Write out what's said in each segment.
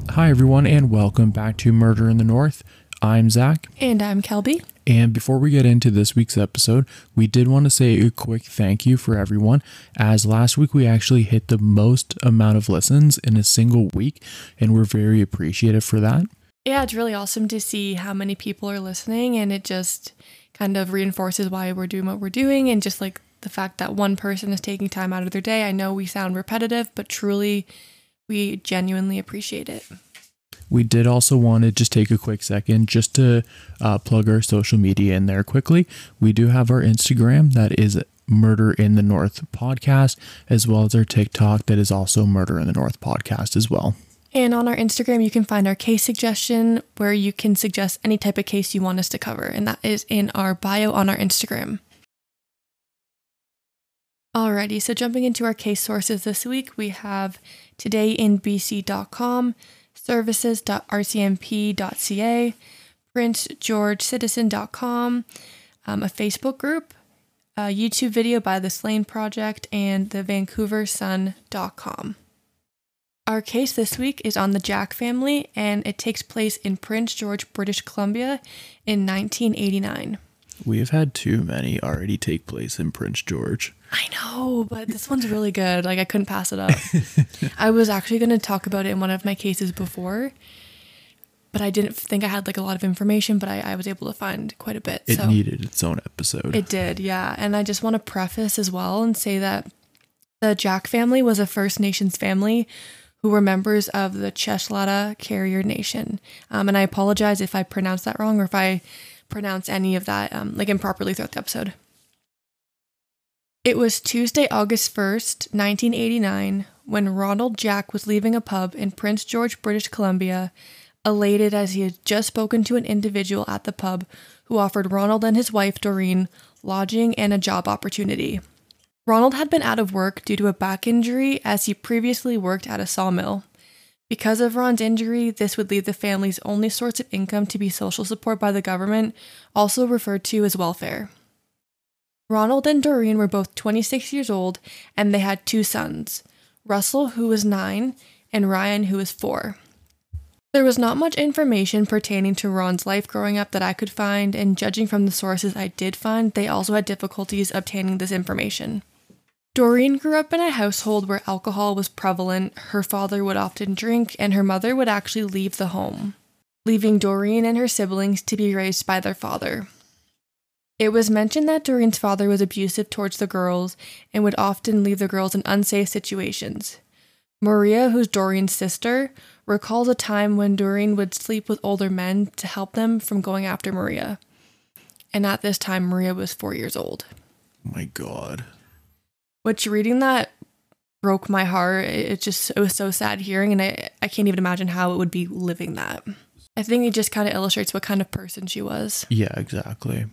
Hi, everyone, and welcome back to Murder in the North. I'm Zach. And I'm Kelby. And before we get into this week's episode, we did want to say a quick thank you for everyone, as last week we actually hit the most amount of listens in a single week, and we're very appreciative for that. Yeah, it's really awesome to see how many people are listening, and it just kind of reinforces why we're doing what we're doing, and just like the fact that one person is taking time out of their day. I know we sound repetitive, but truly, we genuinely appreciate it. We did also want to just take a quick second just to plug our social media in there quickly. We do have our Instagram, that is Murder in the North Podcast, as well as our TikTok, that is also Murder in the North Podcast as well. And on our Instagram, you can find our case suggestion, where you can suggest any type of case you want us to cover, and that is in our bio on our Instagram. Alrighty, so jumping into our case sources this week, we have todayinbc.com, services.rcmp.ca, princegeorgecitizen.com, a Facebook group, a YouTube video by the Slane Project, and the vancouversun.com. Our case this week is on the Jack family, and it takes place in Prince George, British Columbia in 1989. We have had too many already take place in Prince George. I know, but this one's really good. Like, I couldn't pass it up. I was actually going to talk about it in one of my cases before, but I didn't think I had like a lot of information, but I was able to find quite a bit. It needed its own episode. It did, yeah. And I just want to preface as well and say that the Jack family was a First Nations family who were members of the Cheslata Carrier Nation. And I apologize if I pronounced that wrong or if I pronounce any of that like improperly throughout the episode. It was Tuesday, August 1st, 1989, when Ronald Jack was leaving a pub in Prince George, British Columbia, elated as he had just spoken to an individual at the pub who offered Ronald and his wife, Doreen, lodging and a job opportunity. Ronald had been out of work due to a back injury, as he previously worked at a sawmill. Because of Ron's injury, this would leave the family's only source of income to be social support by the government, also referred to as welfare. Ronald and Doreen were both 26 years old, and they had two sons, Russell, who was 9, and Ryan, who was 4. There was not much information pertaining to Ron's life growing up that I could find, and judging from the sources I did find, they also had difficulties obtaining this information. Doreen grew up in a household where alcohol was prevalent, her father would often drink, and her mother would actually leave the home, leaving Doreen and her siblings to be raised by their father. It was mentioned that Doreen's father was abusive towards the girls and would often leave the girls in unsafe situations. Maria, who's Doreen's sister, recalls a time when Doreen would sleep with older men to help them from going after Maria. And at this time, Maria was 4 years old. Oh my God. Which, reading that broke my heart. It was so sad hearing, and I can't even imagine how it would be living that. I think it just kind of illustrates what kind of person she was. Yeah, exactly.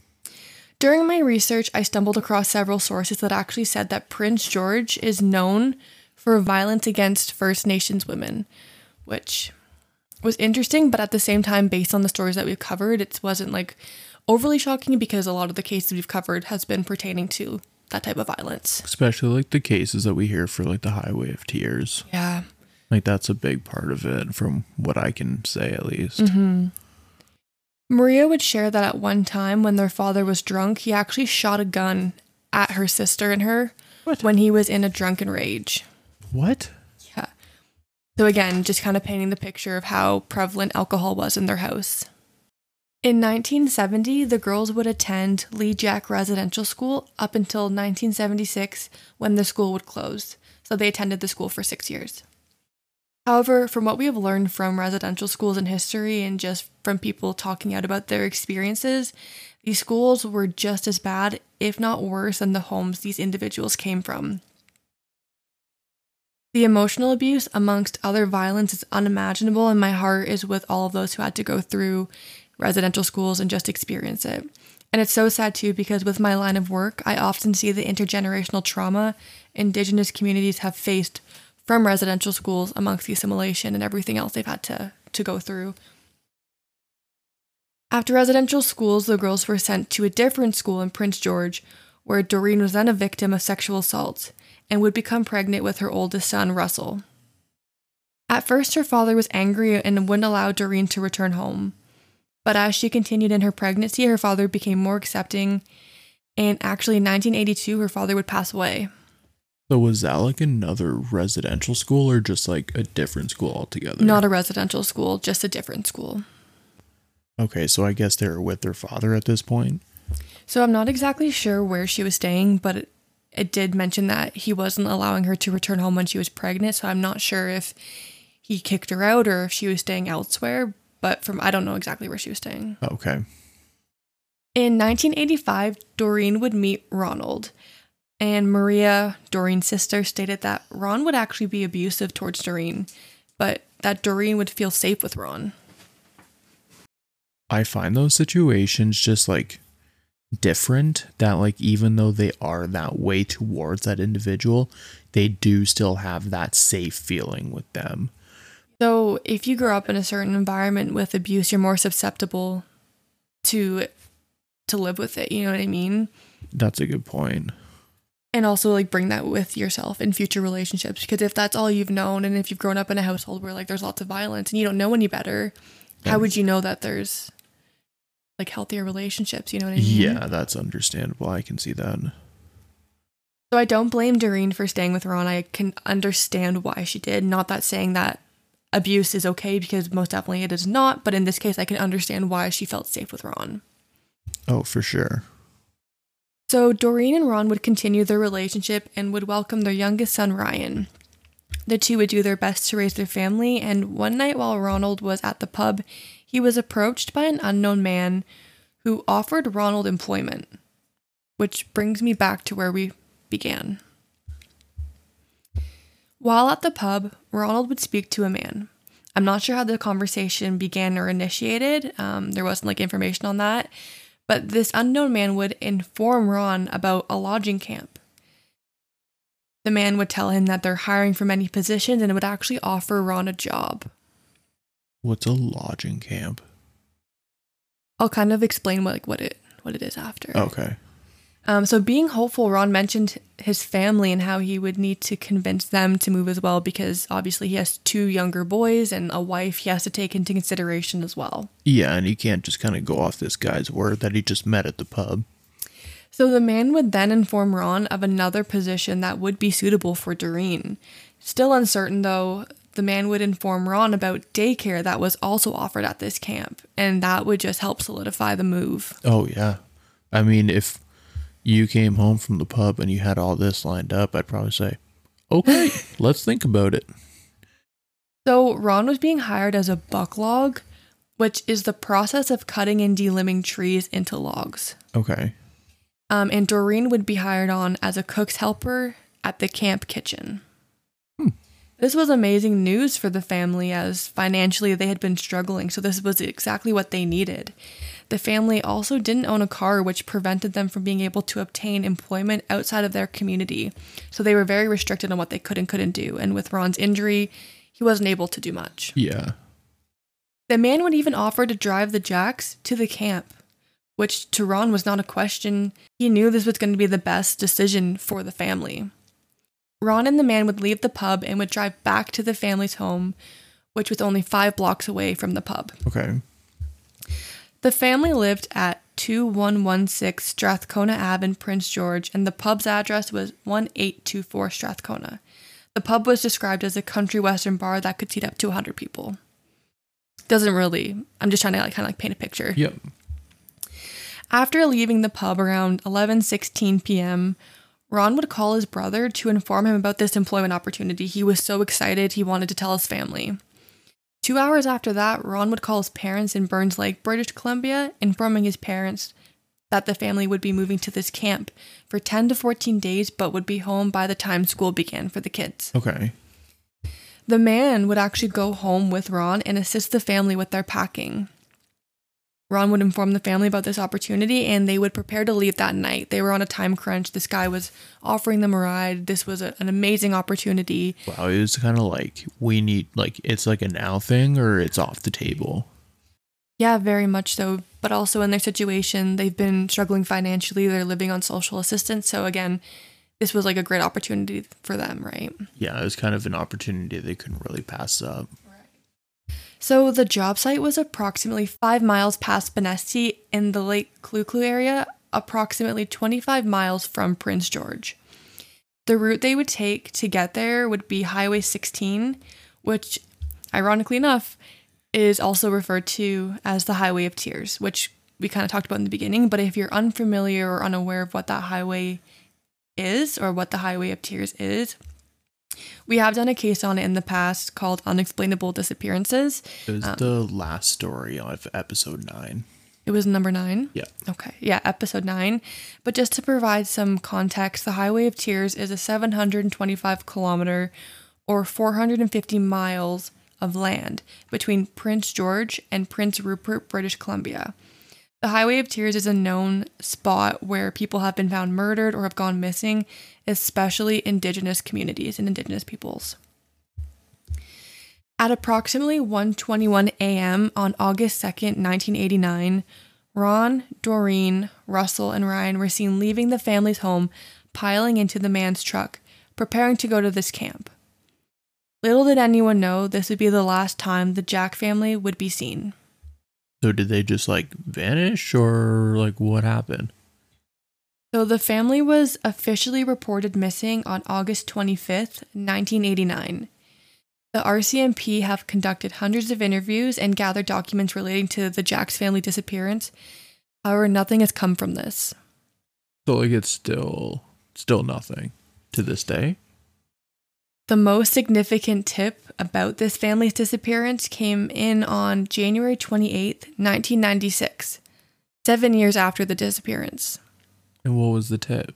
During my research, I stumbled across several sources that actually said that Prince George is known for violence against First Nations women, which was interesting, but at the same time, based on the stories that we've covered, it wasn't like overly shocking, because a lot of the cases we've covered has been pertaining to that type of violence. Especially like the cases that we hear for like the Highway of Tears. Yeah. Like that's a big part of it, from what I can say at least. Mm-hmm. Maria would share that at one time when their father was drunk, he actually shot a gun at her sister and her when he was in a drunken rage. What? Yeah. So again, just kind of painting the picture of how prevalent alcohol was in their house. In 1970, the girls would attend Lee Jack Residential School up until 1976, when the school would close. So they attended the school for 6 years. However, from what we have learned from residential schools in history and just from people talking out about their experiences, these schools were just as bad, if not worse, than the homes these individuals came from. The emotional abuse, amongst other violence, is unimaginable, and my heart is with all of those who had to go through residential schools and just experience it. And it's so sad too, because with my line of work, I often see the intergenerational trauma Indigenous communities have faced from residential schools amongst the assimilation and everything else they've had to go through. After residential schools, the girls were sent to a different school in Prince George, where Doreen was then a victim of sexual assault and would become pregnant with her oldest son, Russell. At first, her father was angry and wouldn't allow Doreen to return home. But as she continued in her pregnancy, her father became more accepting. And actually, in 1982, her father would pass away. So was that like another residential school or just like a different school altogether? Not a residential school, just a different school. Okay, so I guess they were with their father at this point. So I'm not exactly sure where she was staying, but it did mention that he wasn't allowing her to return home when she was pregnant. So I'm not sure if he kicked her out or if she was staying elsewhere. But I don't know exactly where she was staying. Okay. In 1985, Doreen would meet Ronald. And Maria, Doreen's sister, stated that Ron would actually be abusive towards Doreen, but that Doreen would feel safe with Ron. I find those situations just like different, that like even though they are that way towards that individual, they do still have that safe feeling with them. So if you grow up in a certain environment with abuse, you're more susceptible to live with it, you know what I mean? That's a good point. And also like bring that with yourself in future relationships, because if that's all you've known and if you've grown up in a household where like there's lots of violence and you don't know any better, how would you know that there's like healthier relationships, you know what I mean? Yeah, that's understandable. I can see that. So I don't blame Doreen for staying with Ron. I can understand why she did. Not that saying that abuse is okay, because most definitely it is not, but in this case I can understand why she felt safe with Ron. Oh, for sure. So Doreen and Ron would continue their relationship and would welcome their youngest son, Ryan. The two would do their best to raise their family, and one night while Ronald was at the pub, he was approached by an unknown man who offered Ronald employment, which brings me back to where we began. While at the pub, Ronald would speak to a man. I'm not sure how the conversation began or initiated. There wasn't like information on that. But this unknown man would inform Ron about a lodging camp. The man would tell him that they're hiring for many positions and would actually offer Ron a job. What's a lodging camp? I'll kind of explain what it is after. Okay. So being hopeful, Ron mentioned his family and how he would need to convince them to move as well, because obviously he has 2 younger boys and a wife he has to take into consideration as well. Yeah, and he can't just kind of go off this guy's word that he just met at the pub. So the man would then inform Ron of another position that would be suitable for Doreen. Still uncertain though, the man would inform Ron about daycare that was also offered at this camp, and that would just help solidify the move. Oh, yeah. I mean, if you came home from the pub and you had all this lined up, I'd probably say, okay, let's think about it. So Ron was being hired as a bucklog, which is the process of cutting and delimbing trees into logs. Okay. And Doreen would be hired on as a cook's helper at the camp kitchen. This was amazing news for the family, as financially they had been struggling, so this was exactly what they needed. The family also didn't own a car, which prevented them from being able to obtain employment outside of their community, so they were very restricted on what they could and couldn't do, and with Ron's injury, he wasn't able to do much. Yeah. The man would even offer to drive the Jacks to the camp, which to Ron was not a question. He knew this was going to be the best decision for the family. Ron and the man would leave the pub and would drive back to the family's home, which was only 5 blocks away from the pub. Okay. The family lived at 2116 Strathcona Ave in Prince George, and the pub's address was 1824 Strathcona. The pub was described as a country western bar that could seat up to 100 people. I'm just trying to kind of paint a picture. Yep. After leaving the pub around 11:16 p.m., Ron would call his brother to inform him about this employment opportunity. He was so excited, he wanted to tell his family. 2 hours after that, Ron would call his parents in Burns Lake, British Columbia, informing his parents that the family would be moving to this camp for 10 to 14 days, but would be home by the time school began for the kids. Okay. The man would actually go home with Ron and assist the family with their packing. Ron would inform the family about this opportunity, and they would prepare to leave that night. They were on a time crunch. This guy was offering them a ride. This was an amazing opportunity. Wow, it was kind of like, it's like a now thing, or it's off the table. Yeah, very much so. But also in their situation, they've been struggling financially. They're living on social assistance. So again, this was like a great opportunity for them, right? Yeah, it was kind of an opportunity they couldn't really pass up. So the job site was approximately 5 miles past Benesti in the Lake Cluclu area, approximately 25 miles from Prince George. The route they would take to get there would be Highway 16, which, ironically enough, is also referred to as the Highway of Tears, which we kind of talked about in the beginning. But if you're unfamiliar or unaware of what that highway is or what the Highway of Tears is, we have done a case on it in the past called Unexplainable Disappearances. It was the last story of episode 9. It was number 9? Yeah. Okay. Yeah, episode 9. But just to provide some context, the Highway of Tears is a 725 kilometer or 450 miles of land between Prince George and Prince Rupert, British Columbia. The Highway of Tears is a known spot where people have been found murdered or have gone missing, especially Indigenous communities and Indigenous peoples. At approximately 1:21 a.m. on August 2nd, 1989, Ron, Doreen, Russell, and Ryan were seen leaving the family's home, piling into the man's truck, preparing to go to this camp. Little did anyone know this would be the last time the Jack family would be seen. So did they just like vanish or like what happened? So the family was officially reported missing on August 25th, 1989. The RCMP have conducted hundreds of interviews and gathered documents relating to the Jack's family disappearance. However, nothing has come from this. So like it's still nothing to this day? The most significant tip about this family's disappearance came in on January 28th, 1996, 7 years after the disappearance. And what was the tip?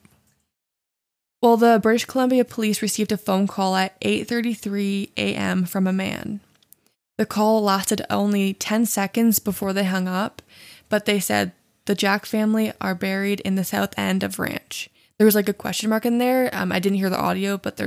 Well, the British Columbia police received a phone call at 8:33 a.m. from a man. The call lasted only 10 seconds before they hung up, but they said the Jack family are buried in the south end of Ranch. There was like a question mark in there. I didn't hear the audio, but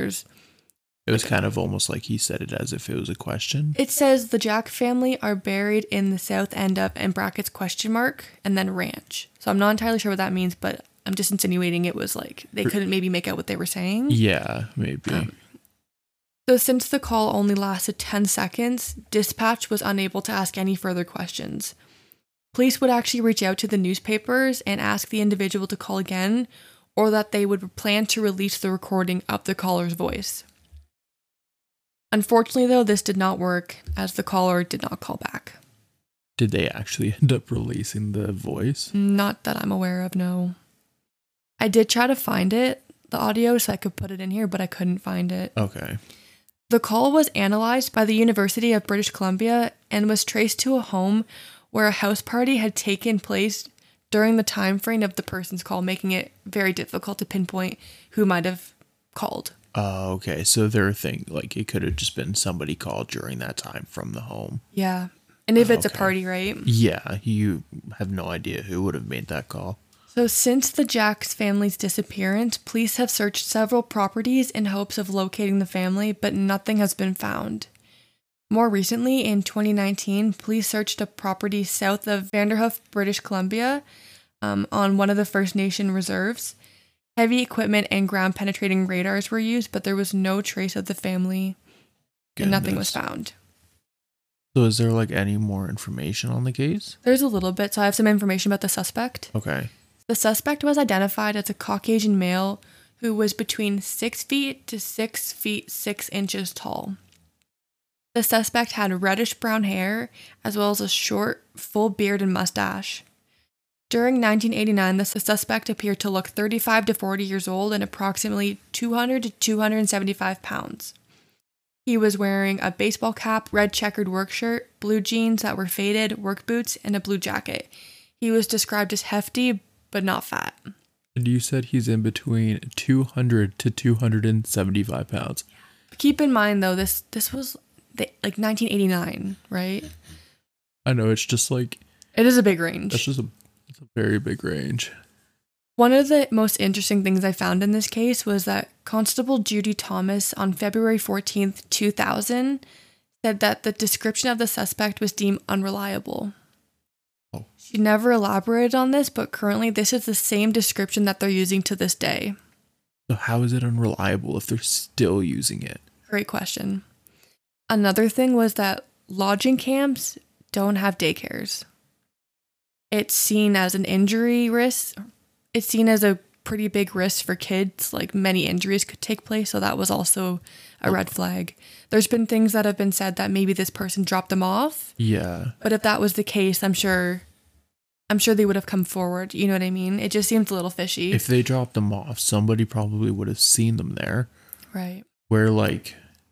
It was kind of almost like he said it as if it was a question. It says the Jack family are buried in the south end of, in brackets, question mark, and then Ranch. So I'm not entirely sure what that means, but I'm just insinuating it was like they couldn't maybe make out what they were saying. Yeah, maybe. So since the call only lasted 10 seconds, dispatch was unable to ask any further questions. Police would actually reach out to the newspapers and ask the individual to call again, or that they would plan to release the recording of the caller's voice. Unfortunately, though, this did not work, as the caller did not call back. Did they actually end up releasing the voice? Not that I'm aware of, no. I did try to find it, the audio, so I could put it in here, but I couldn't find it. Okay. The call was analyzed by the University of British Columbia and was traced to a home where a house party had taken place during the time frame of the person's call, making it very difficult to pinpoint who might have called. Oh, okay. So they're thinking like it could have just been somebody called during that time from the home. Yeah. And if it's a Okay. party, right? Yeah, you have no idea who would have made that call. So since the Jack's family's disappearance, police have searched several properties in hopes of locating the family, but nothing has been found. More recently, in 2019, police searched a property south of Vanderhoof, British Columbia, on one of the First Nation reserves. Heavy equipment and ground-penetrating radars were used, but there was no trace of the family, and nothing was found. So is there like any more information on the case? There's a little bit, so I have some information about the suspect. Okay. The suspect was identified as a Caucasian male who was between 6 feet to 6 feet 6 inches tall. The suspect had reddish brown hair, as well as a short, full beard and mustache. During 1989, the suspect appeared to look 35 to 40 years old and approximately 200 to 275 pounds. He was wearing a baseball cap, red checkered work shirt, blue jeans that were faded, work boots, and a blue jacket. He was described as hefty, but not fat. And you said he's in between 200 to 275 pounds. Keep in mind, though, this was like 1989, right? I know, it's just like... It is a big range. It's a very big range. One of the most interesting things I found in this case was that Constable Judy Thomas on February 14th, 2000 said that the description of the suspect was deemed unreliable. Oh. She never elaborated on this, but currently this is the same description that they're using to this day. So how is it unreliable if they're still using it? Great question. Another thing was that lodging camps don't have daycares. It's seen as an injury risk. It's seen as a pretty big risk for kids, like many injuries could take place, so that was also a red flag. There's been things that have been said that maybe this person dropped them off. Yeah. But if that was the case, I'm sure they would have come forward. You know what I mean? It just seems a little fishy. If they dropped them off, somebody probably would have seen them there. Right. Where like,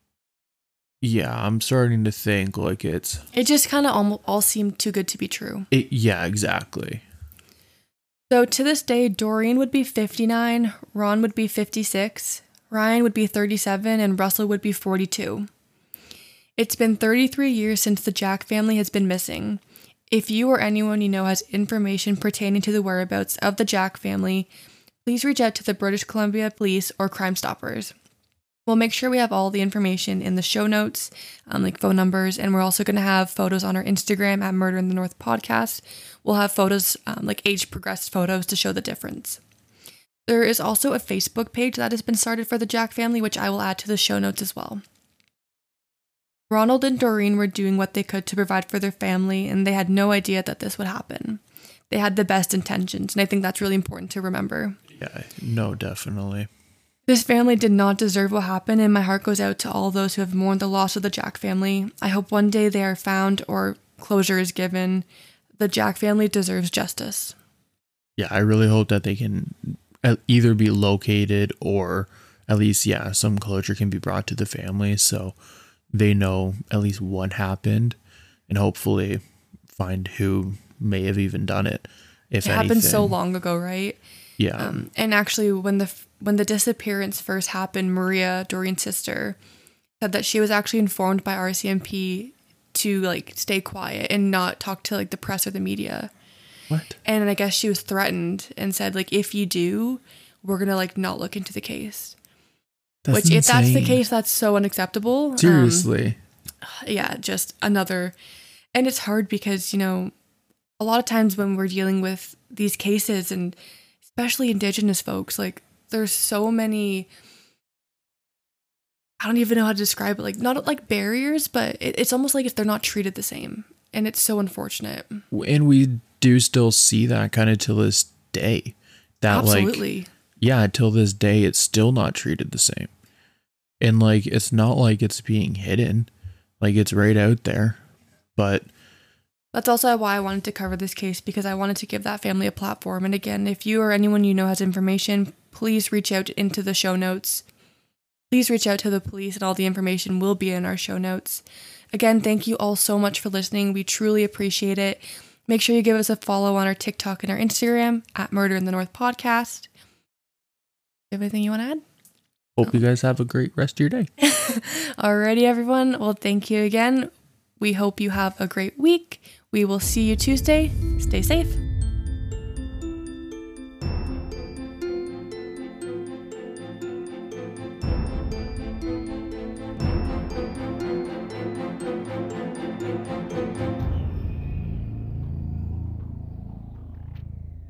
yeah, I'm starting to think like it just kind of all seemed too good to be true. Yeah, exactly. So to this day, Doreen would be 59, Ron would be 56, Ryan would be 37, and Russell would be 42. It's been 33 years since the Jack family has been missing. If you or anyone you know has information pertaining to the whereabouts of the Jack family, please reach out to the British Columbia Police or Crime Stoppers. We'll make sure we have all the information in the show notes, like phone numbers, and we're also going to have photos on our Instagram at Murder in the North Podcast. We'll have photos, like age-progressed photos to show the difference. There is also a Facebook page that has been started for the Jack family, which I will add to the show notes as well. Ronald and Doreen were doing what they could to provide for their family, and they had no idea that this would happen. They had the best intentions, and I think that's really important to remember. Yeah, no, definitely. This family did not deserve what happened, and my heart goes out to all those who have mourned the loss of the Jack family. I hope one day they are found or closure is given. The Jack family deserves justice. Yeah, I really hope that they can either be located or at least, yeah, some closure can be brought to the family so they know at least what happened and hopefully find who may have even done it. If it happened so long ago, right? Yeah. And actually, when the disappearance first happened, Maria, Doreen's sister, said that she was actually informed by RCMP to like stay quiet and not talk to like the press or the media. What? And I guess she was threatened and said like, if you do, we're gonna like not look into the case. That's Which, insane. if that's the case, that's so unacceptable. Seriously. Yeah, just another. And it's hard because, you know, a lot of times when we're dealing with these cases, and especially Indigenous folks, like there's so many, I don't even know how to describe it, like not like barriers, but it's almost like if they're not treated the same. And it's so unfortunate. And we do still see that kind of till this day. That Absolutely. Like, yeah, till this day, it's still not treated the same. And like, it's not like it's being hidden. Like it's right out there. But that's also why I wanted to cover this case, because I wanted to give that family a platform. And again, if you or anyone you know has information, please reach out into the show notes. Please reach out to the police, and all the information will be in our show notes. Again, thank you all so much for listening. We truly appreciate it. Make sure you give us a follow on our TikTok and our Instagram at Murder in the North Podcast. You have anything you want to add? Hope you guys have a great rest of your day. Alrighty, everyone. Well, thank you again. We hope you have a great week. We will see you Tuesday. Stay safe.